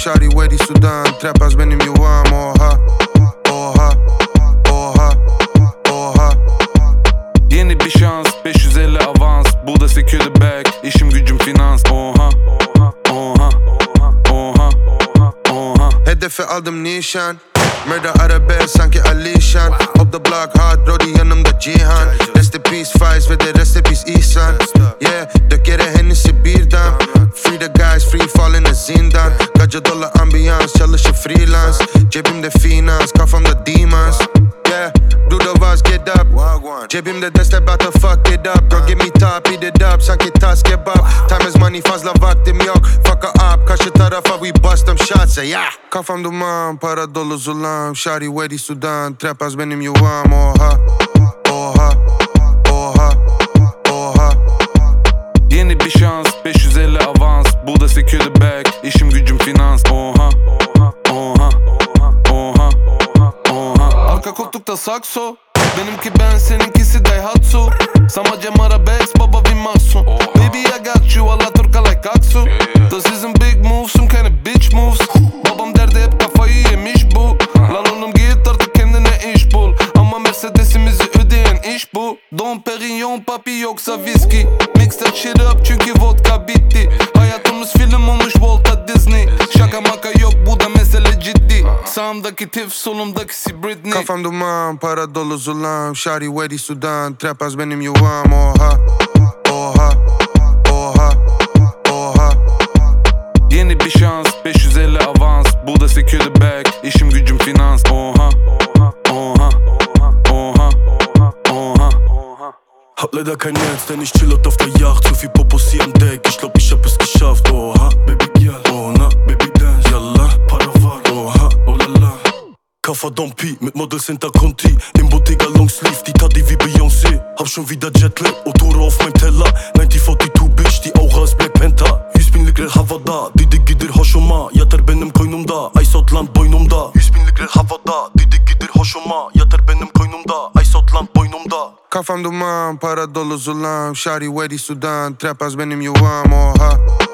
Shawty Wedi Sudan, Trapaz benim yuvam. Oha, oha, oha, oha. Yeni bir şans, 550 avans. Bu da secure the bag, işim gücüm finans. Oha, oha, oha, oha. Hedefe aldım nişan. Murder arabesk sanki Alişan. Op the block hard, Brody yanımda Cihan. Rest in peace Faiz ve de rest in peace İhsan. Yeah, dök yere Hennessy birden. Free the guys, free fallin' zindan. Gacı dolu ambiyans, çalışır freelance. Cebimde finans, kafamda demons. Yeah, do the vaz, get up. Cebimde destek, about to fuck it up. Girl give me top, eat it up, sanki tas kebap. Time is money, fazla vaktim yok. Fuck her up, karşı tarafa we bust them shots. Yeah. Kafam duman, para dolu zulam. Shawty Wedi Sudan, Trapaz benim yuvam. Oha, oha, oha, oha. Yeni bir şans, 550 avans. Bu da secure the bag, işim gücüm finans. Oha, oha, oha, oha. Arka koltukta sakso, benimki ben, seninkisi Daihatsu. Samacem arabesk, baba Vimasu. Baby I got you, alla Turka like Aksu. Das isn't big moves, some kind of bitch moves. Babam derdi hep kafayı yemiş bu. Lan oğlum git artık kendine iş bul. Ama Mercedes'imizi ödeyen iş bu. Dom Perignon papi yoksa viski. Mix that shit up çünkü vodka bitti. Hayatımız film olmuş Volta Disney. Şaka maka yok, bu da mesele ciddi. Sağımdaki Tiff, solumdaki Britney. Kafam duman, para dolu zulam. Shawty Wedi Sudan, Trapaz benim yuvam. Oha, oha, oha, oha. Yeni bir şans, 550 avans. Bu da secure the bag, işim gücüm finans. Oha, oha, oha, oha. Hab leider kein Netz, denn ich chill out auf der Yacht. Zu viel Popos hier am Deck, ich glaub ich hab es geschafft. Oha, baby girl, oh na, baby dance. Yallah, para var, oha, oh la la. Kafa Dompi, mit Models hinter Conti. Im Bottega Longsleeve, die Taddy wie Beyoncé. Hab schon wieder Jetlag, Otoro auf meinem Teller. 1942 bitch, die Aura ist Black Panther. 100 binlik rel havada, didi gidir hoşuma. Yatar benim koynumda, Ice Outland boynumda. 100 binlik rel havada, didi gidir hoşuma. Yatar benim koynumda, Ice Outland boynumda. Kafam duman, para dolu zulam. Shawty Wedi Sudan, Trapaz benim yuvam. Oha,